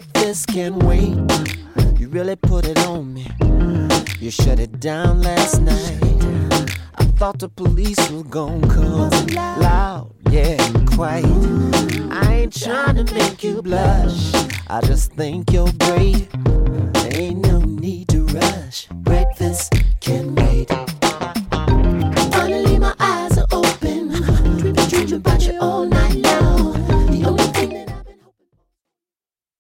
Breakfast can wait. You really put it on me. You shut it down last night. I thought the police were gon' come. Loud, yeah, quiet. I ain't trying to make you blush. I just think you're great. Ain't no need to rush. Breakfast